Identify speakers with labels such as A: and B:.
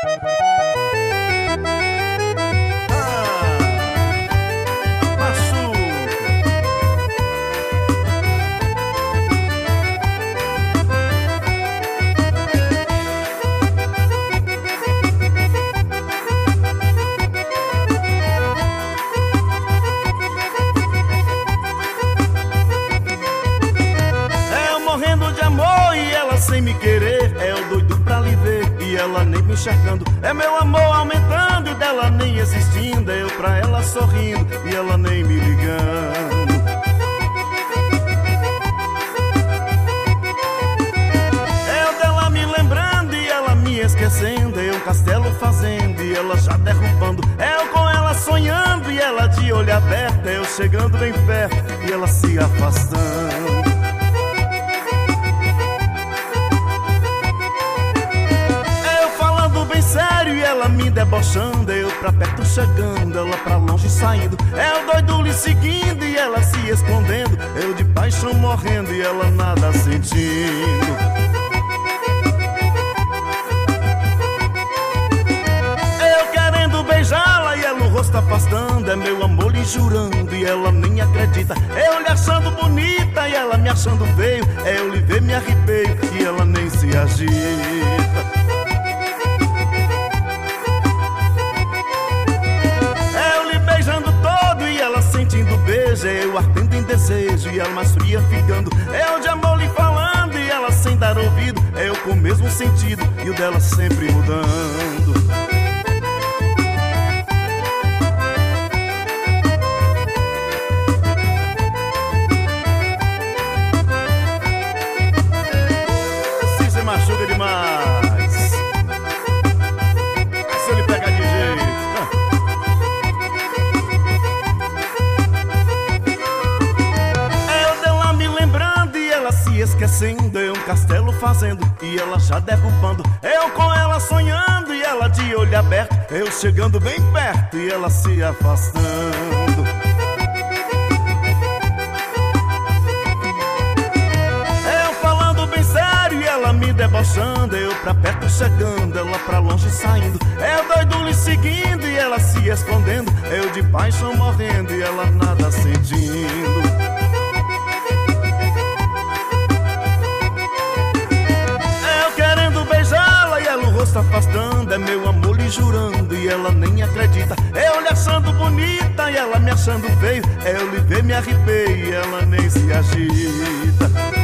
A: Sem me querer, é o doido pra lhe ver e ela nem me enxergando. É meu amor aumentando e dela nem existindo. É eu pra ela sorrindo e ela nem me ligando. É eu dela me lembrando e ela me esquecendo. É eu um castelo fazendo e ela já derrubando. É eu com ela sonhando e ela de olho aberto. É eu chegando bem perto e ela se afastando. Sério, e ela me debochando, eu pra perto chegando, ela pra longe saindo. É o doido lhe seguindo e ela se escondendo. Eu de paixão morrendo e ela nada sentindo. Eu querendo beijá-la e ela o rosto afastando. É meu amor lhe jurando e ela nem acredita. Eu lhe achando bonita e ela me achando feio. É eu lhe ver me arrepeio e ela nem se agita. Sentindo beijo, eu ardendo em desejo e ela mais fria ficando. É o de amor lhe falando e ela sem dar ouvido. É eu com o mesmo sentido e o dela sempre mudando. Assim você machuca demais. Se eu lhe pegar de jeito. Esquecendo, eu um castelo fazendo e ela já derrubando. Eu com ela sonhando e ela de olho aberto. Eu chegando bem perto e ela se afastando. Eu falando bem sério e ela me debochando. Eu pra perto chegando, ela pra longe saindo. Eu doido lhe seguindo e ela se escondendo. Eu de paixão morrendo e ela nada sentindo. Rosto afastando, é meu amor lhe jurando e ela nem acredita. Eu lhe achando bonita e ela me achando feio. É eu lhe ver me arrepeio e ela nem se agita.